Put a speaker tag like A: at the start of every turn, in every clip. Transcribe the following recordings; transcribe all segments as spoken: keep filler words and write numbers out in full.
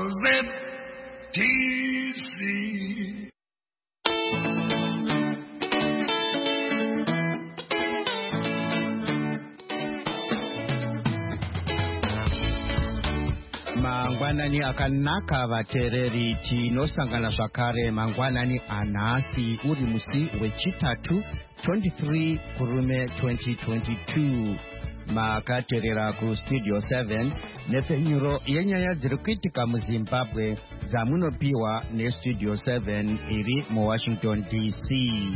A: Z T C.
B: Mangwanani akanaka vatereri tinosangana zvakare mangwanani anhasi uri musi wechitatu twenty-three kurume twenty twenty-two. Makaterera kustudio seven nepfenyuro yenyaya dziri kuitika muzimbabwe dzamunopiwa nestudio seven iri muwashington D C.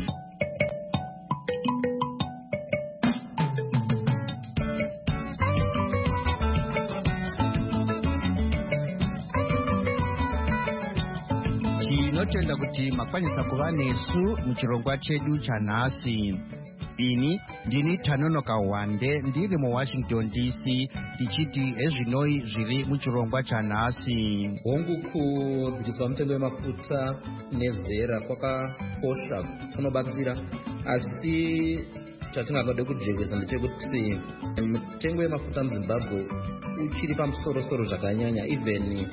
B: Tinotenda kuti makwanisa kuva nesu muchirongwa chedu chanhasi. Ini ndini Tanonoka Wande ndiri muwashington D C tichiti ezvinoi zviri muchirongwa chanhasi.
C: Hongu kudzikiswa mutengo wemafuta nezera kwakakosha kunobatsira, asi chatingangode kujekesa ndechekuti mutengo wemafuta muZimbabwe uchiri pamusoro-soro zvakanyanya, even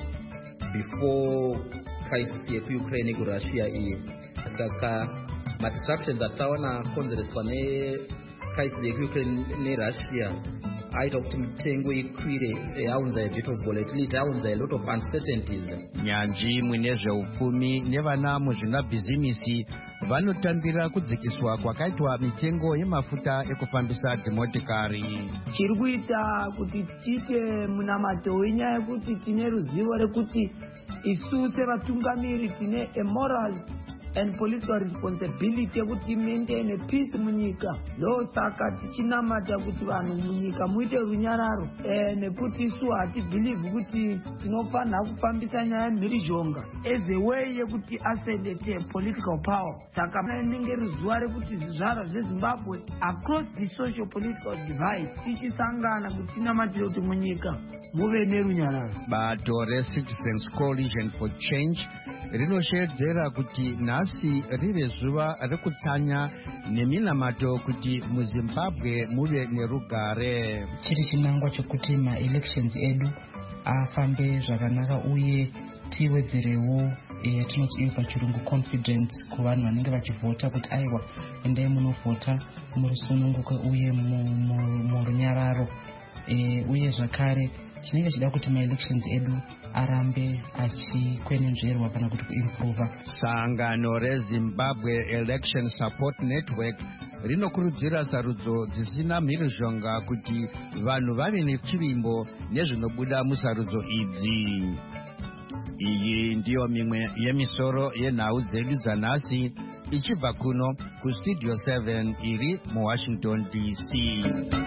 C: before crisis yekuukraine kurussia iyi. Saka madistractions ataona konzereswa necrisis yekuukraine nerussia aita kuti mitengo ikwire, yaunza a bit of volatility, yaunza a lot of uncertainties.
B: Nyanzvi munezveupfumi nevana muzvinabhizimisi vanotambira kudzikiswa kwakaitwa mitengo yemafuta ekufambisa dzimotikari.
D: Chiri kuita kuti tiite munamato wenyaya yekuti tine ruzivo rekuti isu sevatungamiri tine a moral and political responsibility yekuti maintain peace munyika. Ndo saka tichinamata kuti vanhu munyika muite runyararo, e, nekuti isu hatibhilieve kuti tinofanira kufambisa nyaya yemhirizhonga as a way yekuti ascendete political power. Saka inenge ruzuva rekuti zvizvarwa zveZimbabwe across the social political divide tichisangana kuti tinamatire kuti munyika muve nerunyararo.
B: Bato reCitizens Coalition for Change rinoshedzera kuti nhasi riri zuva rekutsanya neminamato kuti muZimbabwe muve nerugare.
E: Chiri chinangwa chokuti ma-elections edu afambe zvakanaka uye tiwedzerewo yatinoti iyo pachirungu confidence kuvanhu vanenge vachivhota kuti aiwa endai munovhota murusununguke uye murunyararo. Uye zvakare chinenge chida kuti ma-elections edu arambe achikwenenzverwa kana kuti kuimprova.
B: Sangano reZimbabwe Election Support Network rinokurudzira sarudzo dzisina mhirizhonga kuti vanhu vave nechivimbo nezvinobuda musarudzo idzi. Iyi ndiyo mimwe yemisoro yenhau dzedu dzanhasi ichibva kuno kustudio seven iri muwashington D C.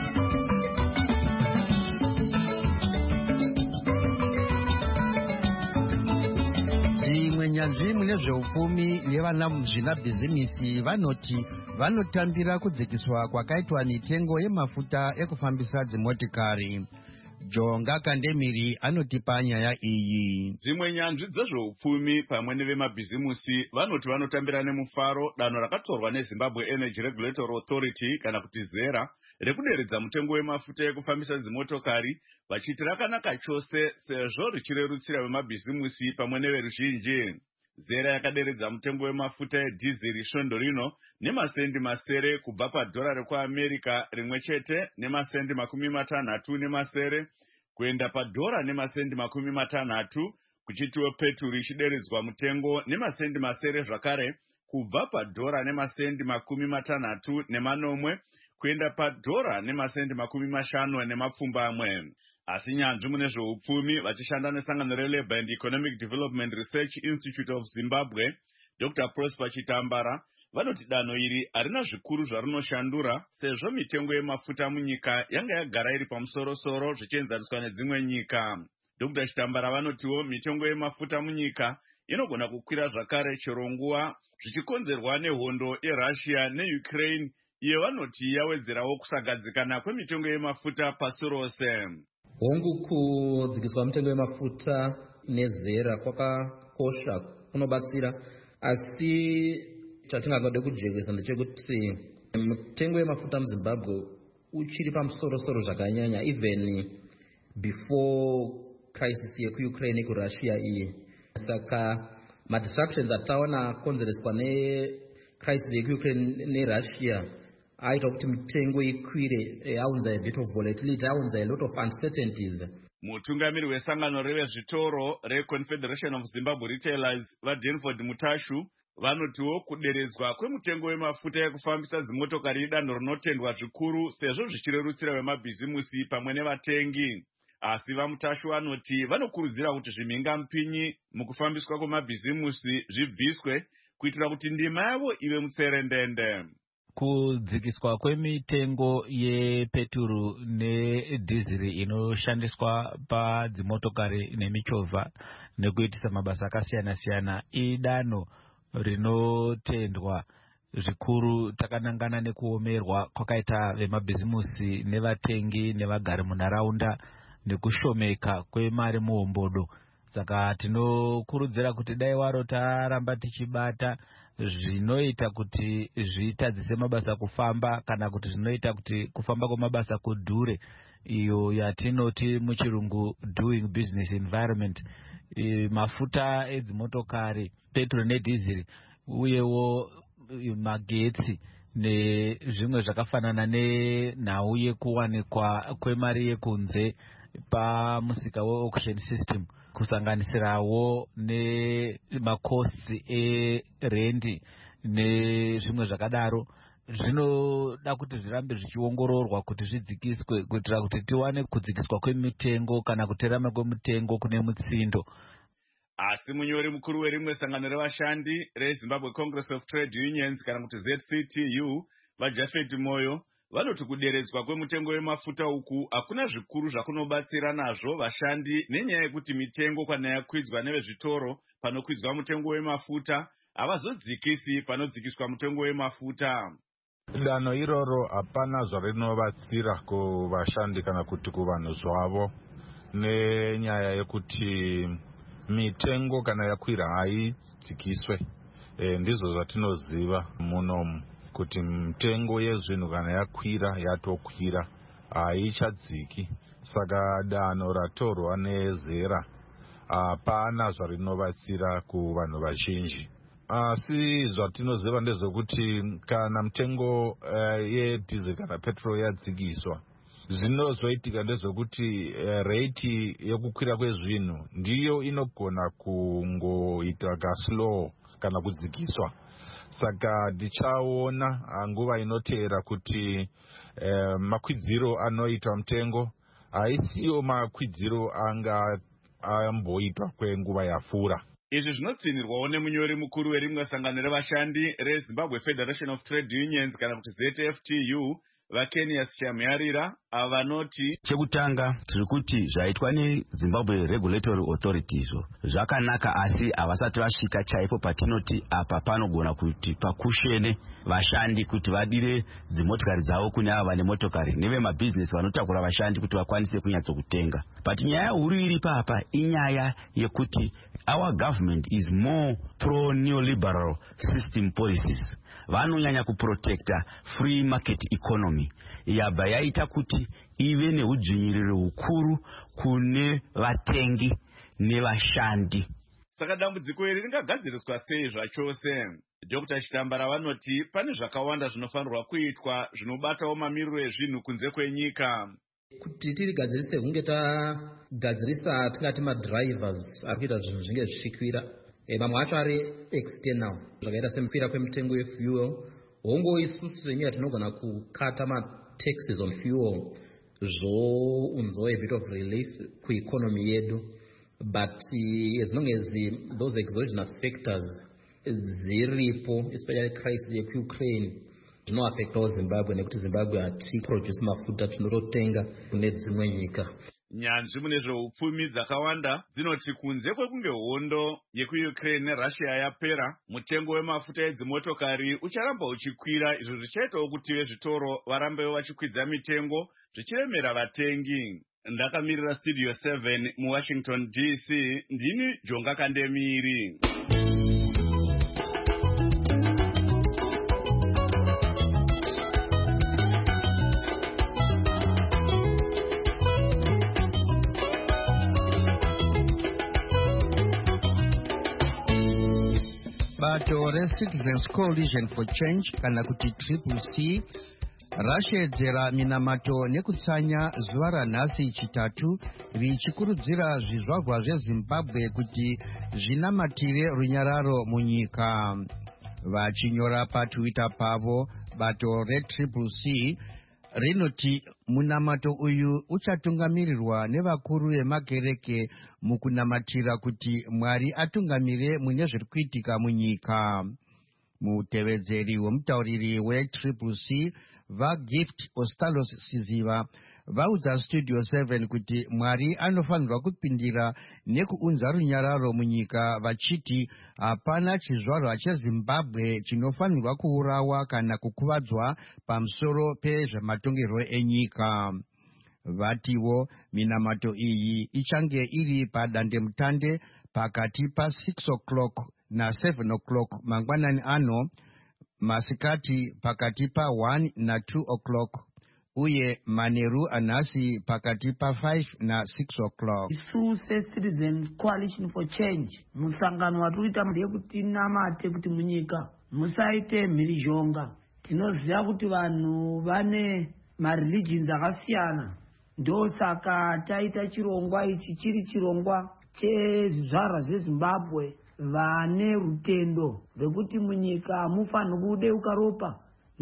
B: Nyanzvi munezveupfumi nevana muzvinabhizimisi vanoti vanotambira kudzikiswa kwakaitwa mitengo yemafuta ekufambisa dzimotikari. Jonga Kandemiri anotipa nyaya iyi.
F: Dzimwe nyanzvi dzezveupfumi pamwe nevemabhizimusi vanoti vanotambira nemufaro danho rakatorwa neZimbabwe Energy Regulatory Authority kana kuti zera rekuderedza mutengo wemafuta ekufambisa dzimotokari, vachiti rakanaka chose sezvo richirerutsira vemabhizimusi pamwe neveruzhinji. Zera yakaderedza mutengo wemafuta edhiziri svondo rino nemasendi masere kubva padhora rekuAmerica rimwe chete nemasendi makumi matanhatu nemasere kuenda padhora nemasendi makumi matanhatu, kuchitiwo peturu ichideredzwa mutengo nemasendi masere zvakare kubva padhora nemasendi makumi matanhatu nemanomwe kuenda padhora nemasendi makumi mashanu nemapfumbamwe. Asi nyanzvi munezveupfumi vachishanda nesangano reLabour and Economic Development Research Institute of Zimbabwe, Doctor Prosper Chitambara, vanoti danho iri harina zvikuru zvarinoshandura sezvo mitengo yemafuta munyika yanga yagara iri pamusoro-soro zvichienzaniswa nedzimwe nyika. Doctor Chitambara vanotiwo mitengo yemafuta munyika inogona kukwira zvakare chero nguva zvichikonzerwa nehondo yeRussia neUkraine, iyo vanoti yawedzerawo kusagadzikana kwemitengo yemafuta pasi rose.
C: Hongu kudzikiswa mutengo wemafuta nezera kwakakosha kunobatsira, asi chatingangode kujekesa ndechekuti mutengo wemafuta muZimbabwe uchiri pamusoro-soro zvakanyanya, even before crisis yekuukraine kurussia iyi. Saka madisruptions ataona akonzereswa necrisis yekuukraine nerussia aita kuti mitengo ikwire, aunza a bit of volatility, aunza a lot of uncertainties.
F: Mutungamiri wesangano revezvitoro reConfederation of Zimbabwe Retailers vaDenford Mutashu vanotiwo kuderedzwa kwemutengo wemafuta ekufambisa dzimotokari idanho rinotendwa zvikuru sezvo zvichirerutsira vemabhizimusi pamwe nevatengi. Asi vaMutashu vanoti vanokurudzira kuti zvimhingamupinyi mukufambiswa kwemabhizimusi zvibviswe kuitira kuti ndima yavo ive mutserendende.
G: Kudzikiswa kwemitengo yepeturu nedhiziri inoshandiswa padzimotokari nemichovha nekuitisa mabasa akasiyana-siyana idanho rinotendwa zvikuru. Takanangana nekuomerwa kwakaita vemabhizimusi nevatengi nevagari munharaunda nekushomeka kwemari muhombodo. Saka tinokurudzira kuti dai waro taramba tichibata zvinoita kuti zvitadzise mabasa kufamba kana kuti zvinoita kuti kufamba kwemabasa kudhure, iyo yatinoti muchirungu doing business environment. E, mafuta edzimotokari, petrol nedhiziri, uyewo magetsi nezvimwe zvakafanana nenhau yekuwanikwa kwemari yekunze pamusika we-auction system, kusanganisirawo nemakosti erendi nezvimwe zvakadaro, zvinoda kuti zvirambe zvichiongororwa kuti zvidzikiswe kuitira kuti tiwane kudzikiswa kwemitengo kana kuterama kwemitengo kune mutsindo.
F: Asi munyori mukuru werimwe sangano revashandi reZimbabwe Congress of Trade Unions kana kuti Z C T U vaJafet Moyo vanoti kuderedzwa kwemutengo wemafuta uku hakuna zvikuru zvakunobatsira nazvo vashandi, nenyaya yekuti mitengo kana yakwidzwa nevezvitoro panokwidzwa mutengo wemafuta havazodzikisi panodzikiswa mutengo wemafuta.
H: Danho iroro hapana zvarinobatsira kuvashandi kana kuti kuvanhu zvavo, nenyaya yekuti mitengo kana yakwira haidzikiswe. E, ndizvo zvatinoziva munomu kuti mitengo yezvinhu kana yakwira yatokwira haichadziki. Saka danho ratorwa nezera hapana zvarinobatsira kuvanhu vazhinji. Asi zvatinoziva ndezvekuti kana mitengo uh, yedhizeli kana petrol yadzikiswa, zvinozoitika ndezvekuti uh, rate yekukwira kwezvinhu ndiyo inogona kungoita kaslow kana kudzikiswa. Saka ndichaona nguva inoteera kuti uh, makwidziro anoitwa mutengo haisiyo makwidziro anga amboitwa kwenguva yapfuura.
F: Izvi zvinotsinirwawo nemunyori mukuru werimwe sangano revashandi reZimbabwe Federation of Trade Unions kana kuti Z F T U vaKenias Shamyarira, ava vanoti
I: chekutanga tiri kuti zvaitwa neZimbabwe Regulatory Authorities zvakanaka, asi havasati vasvika chaipo patinoti apa panogona kuti pakushene vashandi kuti vadire dzimotokari dzavo kune ava vane motokari nevemabhizinesi vanotakura vashandi kuti vakwanise kunyatsokutenga. But nyaya huru iri papa inyaya yekuti our government is more pro-neoliberal system policies. Vanonyanya kuprotecta free market economy. Yabva yaita kuti ive neudzvinyiriro hukuru kune vatengi nevashandi.
F: Saka dambudziko iri ringagadziriswa sei zvachose? Doctor Chitambara vanoti pane zvakawanda zvinofanirwa kuitwa zvinobatawo mamiriro ezvinhu kunze kwenyika.
C: Kuti tirigadzirise hunge tagadzirisa tingati madrivers ari kuita zvinhu zvinge zvichikwira. E, mamwe acho ari external, zvakaita semukwira kwemitengo yefuel. Hongo isusu senyika tinogona kukata mataxes on fuel zvounzawo a bit of relief kueconomy yedu. But uh, as long as uh, those exogenous factors ziripo, especially crisis yekuUkraine, zvinoaffectawo Zimbabwe nekuti Zimbabwe hatiproduce mafuta tinototenga kune dzimwe nyika.
F: Nyanzvi mune zveupfumi dzakawanda dzinoti kunze kwekunge hondo yekuUkraine neRussia yapera, mutengo wemafuta edzimotokari ucharamba uchikwira, izvo zvichaitawo kuti vezvitoro varambewo vachikwidza mitengo zvichiremera vatengi. Ndakamirira Studio seven muWashington D C, ndini Jonga Kandemiri.
B: bato reCitizens Coalition for Change kana kuti Triple C rashedzera minamato nekutsanya zuva ranhasi chitatu richikurudzira zvizvarwa zveZimbabwe kuti zvinamatire runyararo munyika. Vachinyora patwitter pavo, bato reTriple C rinoti munamato uyu uchatungamirirwa nevakuru vemakereke mukunamatira kuti Mwari atungamire mune zviri kuitika munyika. Mutevedzeri wemutauriri weTriple C vaGift Ostalos Siziva vaudza Studio seven kuti Mwari anofanirwa kupindira nekuunza runyararo munyika, vachiti hapana chizvarwa cheZimbabwe chinofanirwa kuurawa kana kukuvadzwa pamusoro pezvematongerwo enyika. Vatiwo minamato iyi ichange iri padandemutande pakati pa six o'clock na seven o'clock mangwanani ano, masikati pakati pa one na two o'clock, uye manheru anhasi pakati pa five na six o'clock.
D: Isu seCitizens Coalition for Change musangano watikuita ndekuti namate kuti munyika musaite mhirizhonga. Tinoziva kuti vanhu vane mareligions akasiyana, ndosaka taita chirongwa ichi chiri chirongwa chezvizvarwa zveZimbabwe vane rutendo rwekuti munyika mufanirwa kudeuka ropa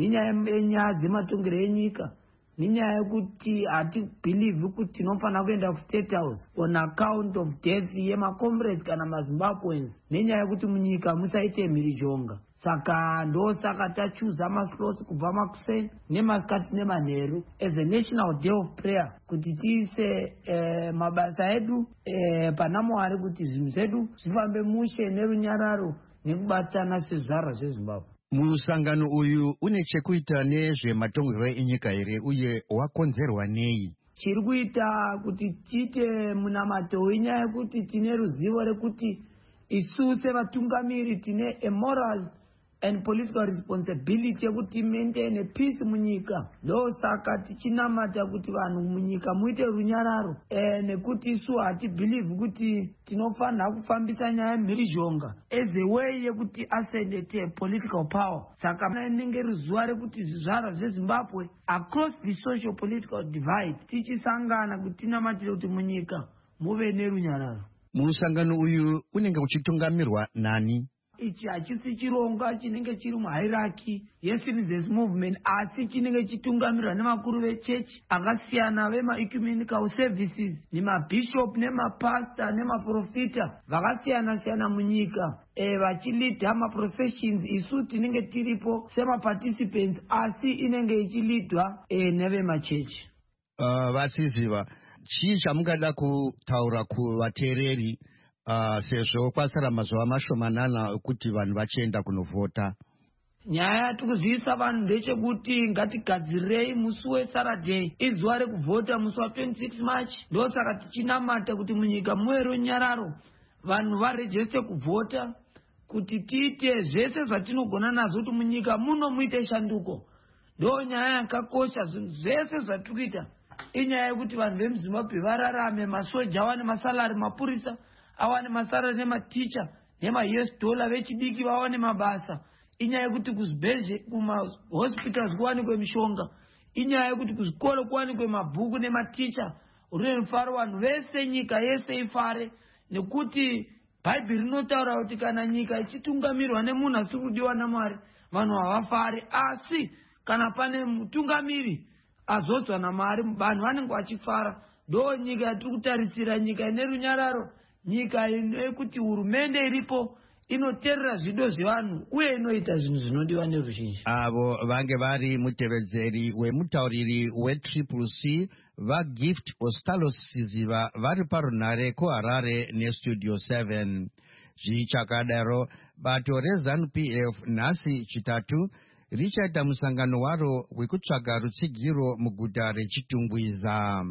D: nenyaya dzematongero enyika, nenyaya yekuti hatibhilivhi kuti tinofanira kuenda kuState House on account of death yemacomrades kana maZimbabweans, nenyaya yekuti munyika musaite mhirizhonga. Saka ndosaka tachuza maslots kubva makuseni nemasikati nemanheru as a national day of prayer kuti tiise eh, mabasa edu eh, pana Mwari kuti zvinhu zvedu zvifambe mushe nerunyararo nekubatana sezvizvarwa zveZimbabwe.
B: Musangano uyu une chekuita nezvematongerwo enyika here uye wakonzerwa nei?
D: Chiri kuita kuti tiite munamato wenyaya yekuti tine ruzivo rekuti isu sevatungamiri tine a moral and political responsibility yekuti maintain peace munyika. Ndosaka tichinamata kuti vanhu munyika muite runyararo e, nekuti isu hatibhilivhi kuti tinofanira kufambisa nyaya mhirizhonga as a way yekuti ascendete political power. Saka inenge ruzuva rekuti zvizvarwa zveZimbabwe across the social political divide tichisangana kuti tinamatire kuti munyika muve nerunyararo.
B: Musangano uyu unenge uchitungamirwa nani?
D: Ichi hachisi chirongwa chinenge chiri muhierarchy yeCitizens Movement, asi chinenge chitungamirwa nevakuru vechechi akasiyana vemaecumenical services nemabishop nemapasta nemaprofita vakasiyana-siyana munyika e, vachilidha maprocessions. Isu tinenge tiripo semaparticipants, asi inenge ichilidhwa e, nevemachechi.
B: Uh, Vasiziva, chii chamungada kutaura kuvateereri Uh, sezvo kwasara mazuva mashomanana kuti vanhu vachienda kunovhota?
D: Nyaya yatikuzivisa vanhu ndechekuti ngatigadzirei musi weSaturday izuva rekuvhota musi wa twenty-six March. Ndosaka tichinamata kuti munyika muve runyararo, vanhu varejeste kuvhota, kuti tiite zvese zvatinogona nazvo kuti munyika muno muite shanduko. Ndo nyaya yakakosha. Zvinhu zvese zvatikuita inyaya yekuti vanhu vemuZimbabwe vararame, masoja awane masalari, mapurisa awane masalari, nematicha nema-U S dollar, vechidiki vawane mabasa. Inyaya yekuti kuzvibhedhlera kumahospitals kuwanikwe mishonga. Inyaya yekuti kuzvikoro kuwanikwe mabhuku nematicha. Rune rufaro, vanhu vese nyika yese ifare, nekuti Bhaibheri rinotaura kuti kana nyika ichitungamirwa nemunhu asiri kudiwa naMwari vanhu havafari, asi kana pane mutungamiri azodzwa naMwari vanhu vanenge vachifara. Ndo nyika yatiri kutarisira, nyika ine runyararo, nyika yekuti hurumende iripo inoteerera zvido zvevanhu uye inoita zvinhu zvinodiwa neruzhinji.
B: Avo vange vari mutevedzeri wemutauriri weTriple C vaGift Ostalos Siziva vari parunhare kuHarare neStudio seven. Zvichakadaro, bato reZANU P F nhasi chitatu richaita musangano waro wekutsvaga rutsigiro muguta reChitumbwiza.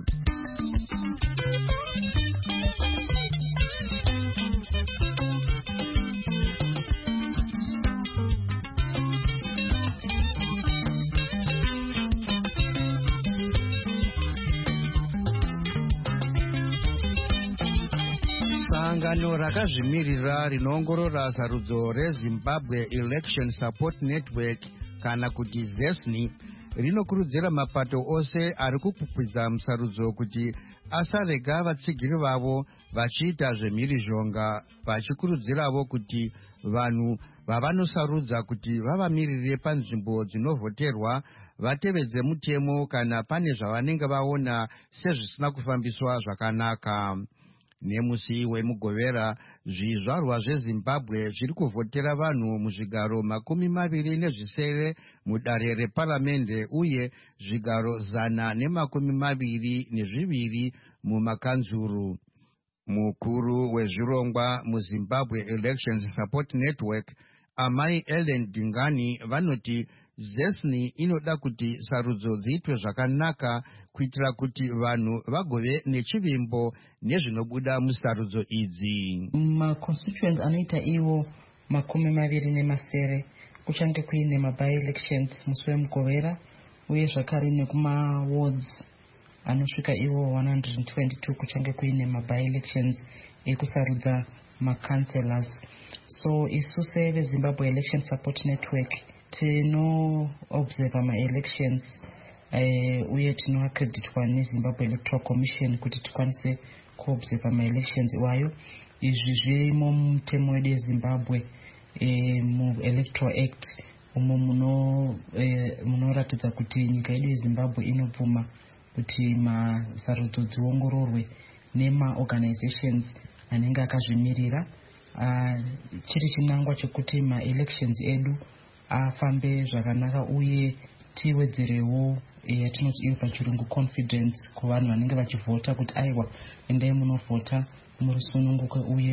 B: sangano rakazvimirira rinoongorora sarudzo rezimbabwe election support network kana kuti zesni rinokurudzira mapato ose ari kukwikwiza musarudzo kuti asarega vatsigiri vavo vachiita zvemhirizhonga, vachikurudziravo kuti vanhu vavanosarudza kuti vavamirire panzvimbo dzinovhoterwa vatevedze mutemo kana pane zvavanenge vaona sezvisina kufambiswa zvakanaka. Nemusi wemugovera, zvizvarwa zvezimbabwe zviri kuvhotera vanhu muzvigaro makumi maviri nezvisere mudare reparamende uye zvigaro zana nemakumi maviri nezviviri mumakanzuru. Mukuru wezvirongwa muzimbabwe Elections Support Network, Amai Ellen Dingani, vanoti zesni inoda kuti sarudzo dziitwe zvakanaka kuitira kuti vanhu vagove nechivimbo nezvinobuda musarudzo idzi.
E: Maconstituents anoita iwo makumi maviri nemasere kuchange kuine maby-elections musi wemugovera uye zvakare nekuma wards anosvika iwo one hundred twenty-two kuchange kuine maby-elections ekusarudza macancelors. So isu sevezimbabwe election support network tinoobserva ma-elections uh, uye tinoaccreditwa nezimbabwe electoral commission kuti tikwanise kuobserva ma-elections iwayo. Izvi zvirimo mutemo wedu yezimbabwe uh, mu-electoral act umo munoratidza uh, kuti nyika yedu yezimbabwe inobvuma kuti masarudzo dziongororwe nema-organizations anenge akazvimirira. Uh, chiri chinangwa chekuti ma-elections edu afambe zvakanaka uye tiwedzerewo yatinoti iyo pachirungu confidence kuvanhu vanenge vachivhota kuti aiwa endai munovhota murusununguke uye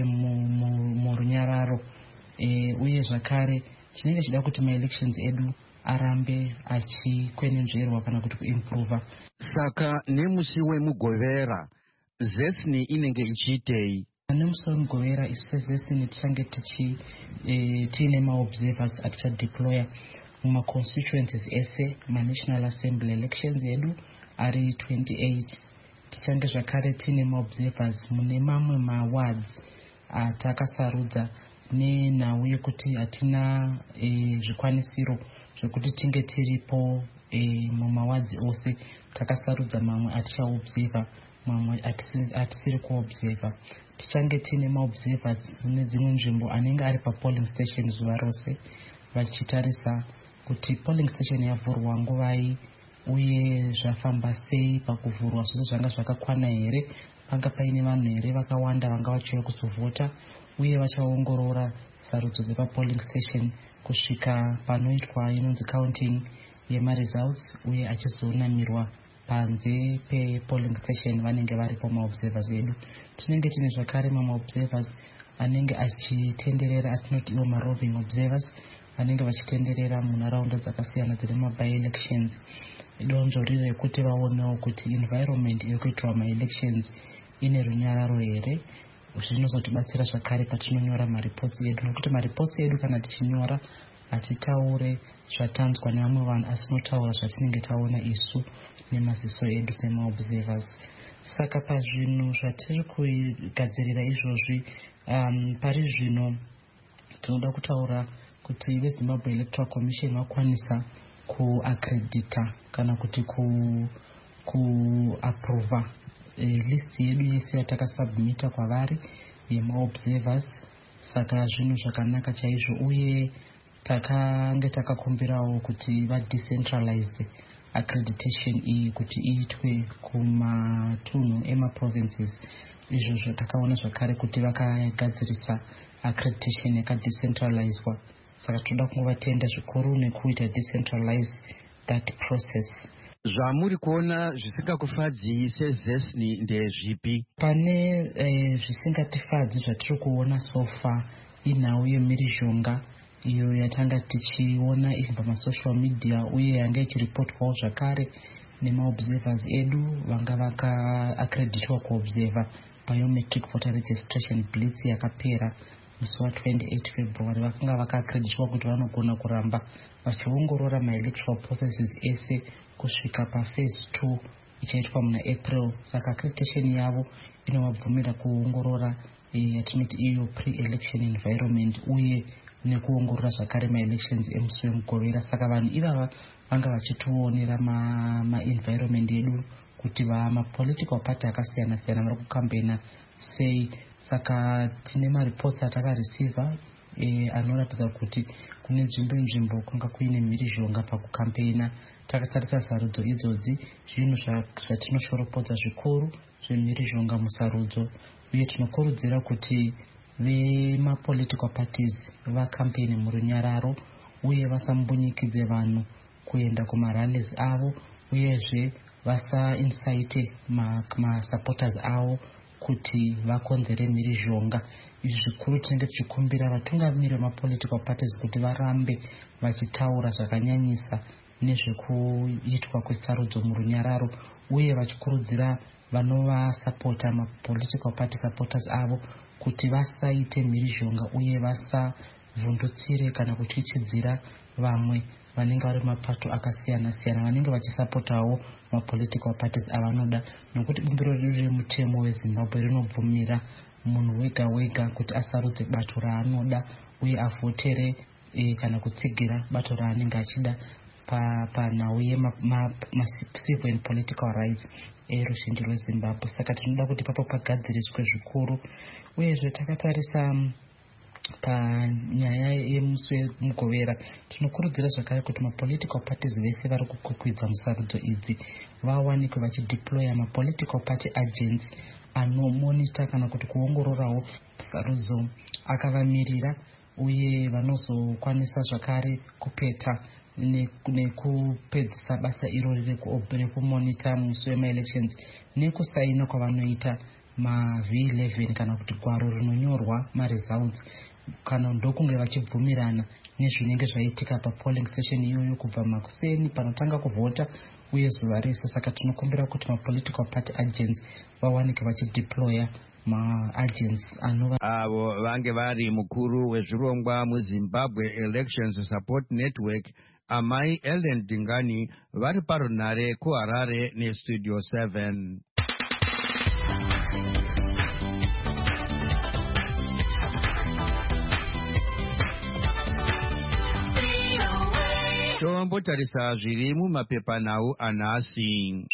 E: murunyararo. E, uye zvakare chinenge chida kuti ma-elections edu arambe achikwenenzverwa kana kuti kuimprova.
B: Saka nemusi wemugovera zesni inenge ichiitei?
E: Nemusi wemugovera isu sezesni tichange tichi e, tiine maobservers atichadeploya mumaconstituencies ese ma-national assembly elections edu ari twenty-eight. Tichange zvakare tiine maobservers mune mamwe mawards atakasarudza nenhau yekuti hatina e, zvikwanisiro zvekuti tinge tiripo e, mumawadzi ose. Takasarudza mamwe atichaobserva, mamwe hatisiri kuobserva. Tichange tiine maobservers mune dzimwe nzvimbo anenge ari papolling station zuva rose vachitarisa kuti polling station yavhurwa nguvai uye zvafamba sei pakuvhurwa, zvose zvanga zvakakwana here, panga paine vanhu here vakawanda vanga vachiuya kuzovhota, uye vachaongorora sarudzo dzepapolling station kusvika panoitwa inonzi counting yemaresults uye achizonamirwa panze pe-polling station vanenge varipo maobservers edu. Tinenge tine zvakare mamaobservers anenge achitenderera atinoti iwo maroving observers vanenge vachitenderera munharaunda dzakasiyana dzine maby-elections. Donzvo riri rekuti vaonewo kuti environment iri kuitirwa ma-elections ine runyararo here. Zvinozotibatsira zvakare patinonyora maripotsi edu, nokuti maripotsi edu kana tichinyora hatitaure zvatanzwa nevamwe vanhu asi tinotaura zvatinenge taona isu nemaziso edu semaobservers. Saka pazvinhu zvatiri kugadzirira izvozvi, um, pari zvino tinoda kutaura kuti vezimbabwe electoral commission vakwanisa kuaccredita kana kuti kuaprova ku e, list yedu yese yatakasubmita kwavari yemaobservers. Saka zvinhu zvakanaka chaizvo, uye takange takakumbirawo kuti vadecentralize accreditation iyi kuti iitwe kumatunhu emaprovinces. Izvo zvatakaona zvakare kuti vakagadzirisa accreditation yakadecentralizwa. Saka toda kungovatenda zvikuru nekuita decentralize that process.
B: Zvamuri kuona zvisingakufadzii sezesni ndezvipi?
E: Pane eh, zvisingatifadzi zvatiri kuona sofa inhau yemhirizhonga iyo yatanga tichiona iri pamasocial media uye yanga ichiripotwawo zvakare nemaobservers edu vanga vakaaccreditwa kuobserva biometric voter registration blitz yakapera musi wa28 February. Vakanga vakaaccreditwa kuti vanogona kuramba vachiongorora ma-electoral processes ese kusvika paphase two ichaitwa muna April. Saka accreditation yavo inovabvumira kuongorora yatinoti iyo pre-election environment uye nekuongorora zvakare ma-elections emusi wemugovera. Saka vanhu ivava vanga vachitoonera ma-environment edu kuti ma-political party akasiyana siyana vari kukampena sei. Saka tine mareports atakareceiva e, anoratidza kuti kune nzvimbo nzvimbo kwanga kuine mhirizhonga pakukampena. Takatarisa sarudzo idzodzi zvinhu zvatinoshorapodza zvikuru zvemhirizhonga musarudzo, uye tinokurudzira kuti vemapolitical parties vakampeni murunyararo uye vasambunyikidze vanhu kuenda kumarallies avo, uyezve vasa-incite masupporters ma avo kuti vakonzere mhirizhonga. Izvi zvikuru tinenge tichikumbira vatungamiri vemapolitical parties kuti varambe vachitaura zvakanyanyisa nezvekuitwa kwesarudzo murunyararo, uye vachikurudzira vanovasapota mapolitical party supporters avo kuti vasaite mhirizhonga uye vasavhundutsire kana kuchichidzira vamwe vanenge vari mapato akasiyana siyana vanenge vachisapotawo mapolitical parties avanoda, nokuti bumbiro remutemo weZimbabwe rinobvumira munhu wega wega kuti asarudze bato raanoda uye avhotere e, kana kutsigira bato raanenge achida panhau yema-civil and political rights eruzhinji rweZimbabwe. Saka tinoda kuti papo pagadziriswe zvikuru. Uyezve takatarisa panyaya yemusi wemugovera, tinokurudzira zvakare kuti mapolitical parties vese vari kukwikwidza musarudzo idzi vawanikwe vachideploya mapolitical party agents anomonita kana kuti kuongororawo sarudzo akavamirira, uye vanozokwanisa zvakare kupeta nekupedzisa basa irori rekumonita musi wema-elections nekusaina kwavanoita ma-V eleven kana kuti gwaro rinonyorwa ma-results, kana ndokunge vachibvumirana nezvinenge zvaitika papolling station iyoyo kubva makuseni panotanga kuvhota uye zuva rese. Saka tinokumbira kuti mapolitical party agents vawanike vachideploya ma-agents anova
B: avo vange vari mukuru wezvirongwa muZimbabwe Elections Support Network Amai Ellen Dingani vari parunhare kuHarare neStudio seven. Tombotarisa zviri mumapepanhau anhasi.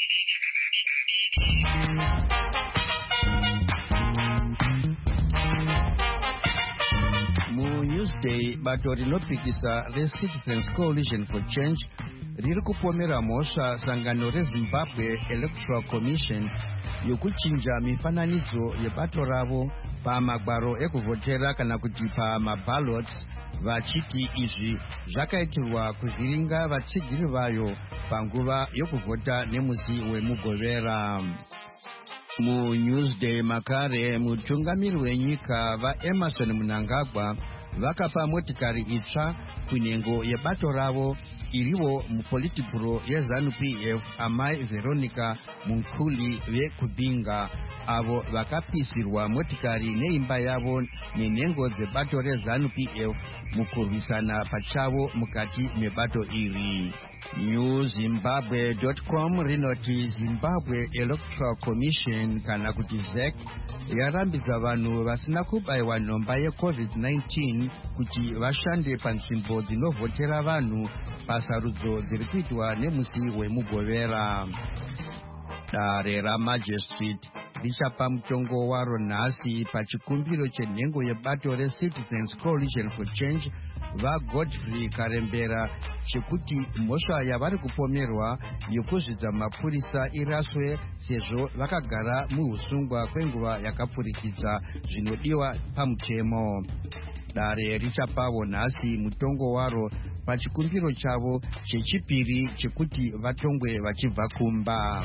B: MuNewsday, bato rinopikisa reCitizens Coalition for Change riri kupomera mhosva sangano reZimbabwe Electoral Commission yokuchinja mifananidzo yebato ravo pamagwaro ekuvhotera kana kuti pamaballots, vachiti izvi zvakaitirwa kuvhiringa vatsigiri vayo panguva yokuvhota nemusi wemugovera. MuNewsday makare, mutungamiri wenyika vaEmerson Mnangagwa vakapa motikari itsva kunhengo yebato ravo irivo mupolitibhuro yeZANU P F Amai Veronica Munkuli veKubinga, avo vakapisirwa motikari neimba yavo nenhengo dzebato reZANU P F mukurwisana pachavo mukati mebato iri. New Zimbabwe dot com rinoti Zimbabwe Electoral Commission kana kuti Z E C yarambidza vanhu vasina kubayiwa nhomba yeCovid nineteen kuti vashande panzvimbo dzinovhotera vanhu pasarudzo dziri kuitwa nemusi wemugovera. Dare raMagistrate richapa mutongo waro nhasi pachikumbiro chenhengo yebato reCitizens Coalition for Change vaGodfrey Karembera chekuti mhosva yavari kupomerwa yokuzvidza mapurisa iraswe sezvo vakagara muusungwa kwenguva yakapfurikidza zvinodiwa pamutemo. Dare richapawo nhasi mutongo waro pachikumbiro chavo chechipiri chekuti vatongwe vachibva kumba.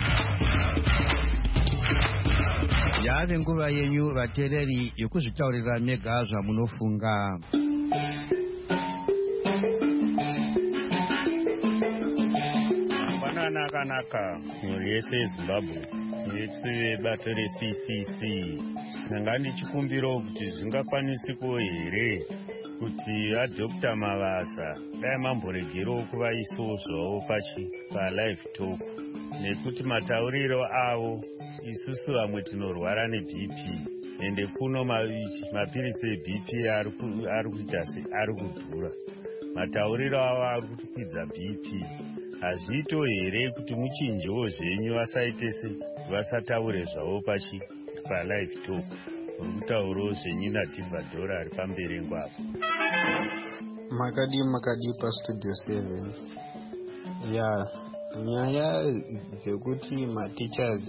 B: Yave nguva yenyu vateereri yokuzvitaurira mega zvamunofunga.
J: Nakanaka mhuri yese yeZimbabwe yese bato reC C C, ndanga ndichikumbirawo kuti zvingakwanisiko here kuti vaDokta Mavasa dai mamboregerawo kuvaisawo zvavo pachi palive talk, nekuti matauriro avo isusu vamwe tinorwara neB P ende kuno mapirisi ebp ari kuita se ari kudhura. Matauriro avo ari kukwidza bp. Hazvito here kuti muchinjewo zvenyu vasaite se vasataure zvavo pachi palive talk. Uri kutaurawo zvenyu naDhivadhora ari pamberi ngwapo.
K: Makadi makadi pastudio seven. Ya nyaya dzekuti mateachers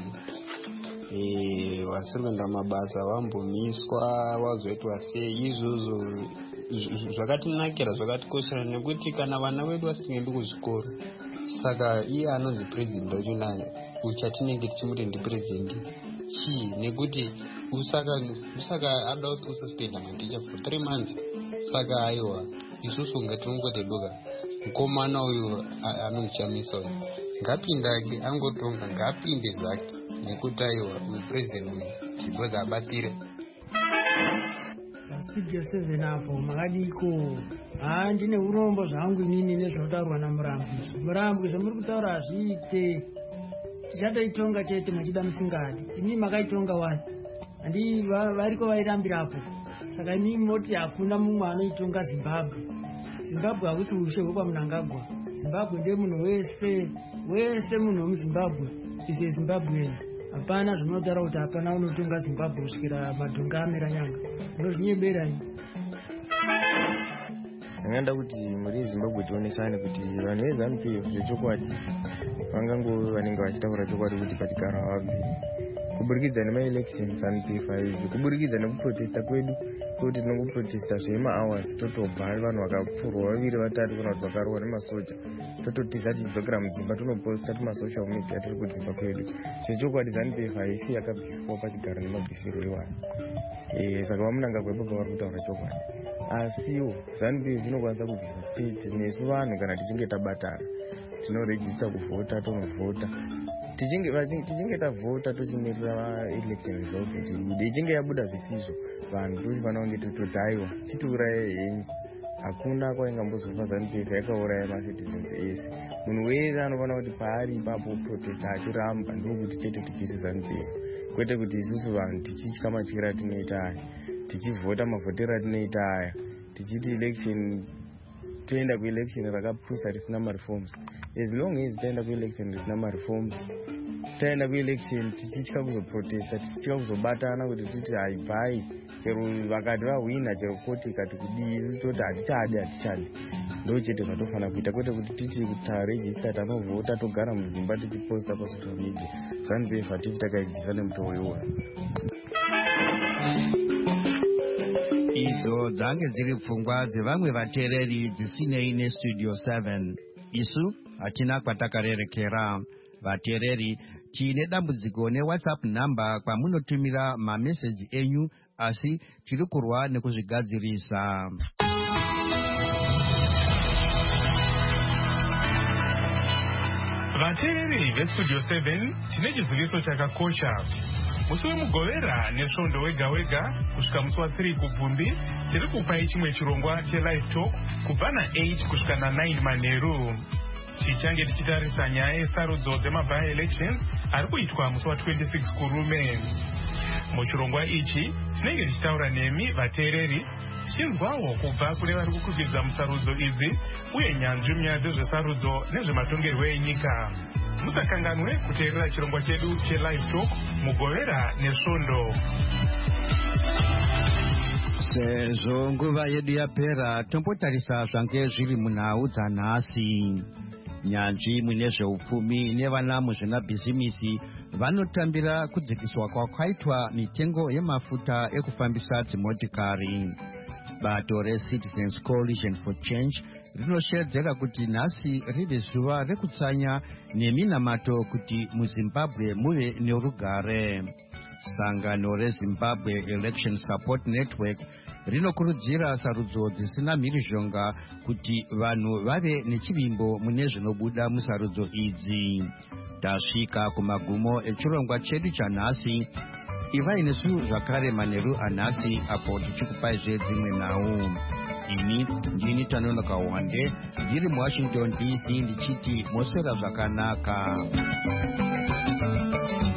K: eh vasiri kuenda mabasa vambomiswa vazoitwa sei izvozvo zvakatinakira zvakatikoshera nekuti kana vana vedu vasingaendi kuzvikoro saka iye anonzi president wacho naye uchatinenge tichimuti ndi president chii nekuti usaka usaka ada ususpenda maticha for three months saka aiwa isusu ngatingoti doka mukomana uyu anonzichamisa uyu ngapindake angotonga ngapinde zvake nekuti aiwa mupresident uyu because abatsire
L: studio seven apo makadiko. Ah, ndine urombo zvangu inini nezvinotaurwa naMurambwi. Murambwi zvamuri kutaura hazviite. Tichatoitonga chete machida musingadi. Inini makaitonga wani. Handi variko vairambirapo. Saka inini moti hakuna mumwe anoitonga Zimbabwe. Zimbabwe hakusi ushe hwekwaMnangagwa. Zimbabwe ndiye munhu wese, wese munhu wemuZimbabwe. Ise Zimbabwe. Hapana zvinotaura kuti hapana unotonga Zimbabwe kusvikira madhonga amera nyanga. Ndozvinyebera ini.
M: Ndanganda kuti muri Zimbabwe tionesane kuti vanhu veZANU-P F zvechokwadi vangangove vanenge vachitaura chokwadi kuti patigara havabvi kuburikidza nemaelections ZANU-P F aizvi kuburikidza nekuprotesta kwedu kuti tinongoprotesta zvema-hours totobva vanhu vakapfurwa vaviri vatatu kana kuti vakarohwa nemasoja tototiza tidzokera mudzimba tonoposta tumasocial media tiri kudzimba kwedu. Zvechokwadi ZANU-P F haisi yakabviswa pachigaro nemabvisiro evanhu. Eh, saka vaMnangagwa ipapo vari kutaura chokwadi. Asiwo ZANU-P F inokwanisa kubvisa tete nesu vanhu kana tichinge tabatana tinorejista kuvhota tonovhota. Tichinge tichinge tavhota tochimirira election result kuti ichinge yabuda zvisizvo vanhu tofanira kunge tototaiwa chitiuraye henyu. Hakuna kwaingambozofa ZANU-P F yakauraya macitizens ese. Munhu wese anofanira kuti paari ipapo protesta achiramba ndokuti chete tibvise ZANU-P F. Kwete kuti isusu vanhu tichitya matyira atinoita aya, tichivhota mavhotero atinoita aya, tichiti election toenda kuelection rakapusa risina mareforms. As long as taenda kuelection risina mareforms, taenda kuelection tichitya kuzoprotesta, tichitya kuzobatana kuti titi hai bhai chero vakati vahwina chero koti ikati kudii isusu toti hatichadi hatichadi. Ndo chete zvatofana kuita kwete kuti titi tarejista tanovhota togara mudzimba tichiposta pasocial media. ZANU-P F hatisi takaibvisa nemutoo iwoyo.
B: Idzo dzange dziri pfungwa dzevamwe vateereri dzisinei nestudio seven. Isu hatina kwatakarerekera. Vateereri, tiine dambudziko neWhatsApp number kwamunotumira mameseji enyu asi tiri kurwa nekuzvigadzirisa.
N: Vateereri vestudio seven tine chiziviso chakakosha. Musi wemugovera nesvondo wega wega kusvika musi wa3 kubvumbi tiri kupai chimwe chirongwa chelive talk kubva na8 kusvika na9 manheru. Tichange tichitarisa nyaya yesarudzo dzemaby elections ari kuitwa musi wa26 kurume. Muchirongwa ichi tinenge tichitaura nemi vateereri tichinzwawo kubva kune vari kukwikwidzwa musarudzo idzi uye nyanzvi munyaya dzezvesarudzo nezvematongerwo enyika. Musakanganwe kuteerera chirongwa chedu chelive talk mugovera nesvondo.
B: Sezvo nguva yedu yapera tombotarisa zvange zviri munhau dzanhasi. Nyanzvi mune zveupfumi nevana muzvinabhizimisi vanotambira kudzikiswa kwakaitwa mitengo yemafuta ekufambisa dzimotikari. Bato reCitizens Coalition for Change rinoshedzera kuti nhasi riri zuva rekutsanya neminamato kuti muZimbabwe muve nerugare. Sangano reZimbabwe Election Support Network rinokurudzira sarudzo dzisina mhirizhonga kuti vanhu vave nechivimbo mune zvinobuda musarudzo idzi. Tasvika kumagumo echirongwa chedu chanhasi. Ivai nesu zvakare manheru anhasi apo tichikupaizve dzimwe nhau. Ini ndini Tanonoka Wande ndiri muWashington D C ndichiti moswera zvakanaka.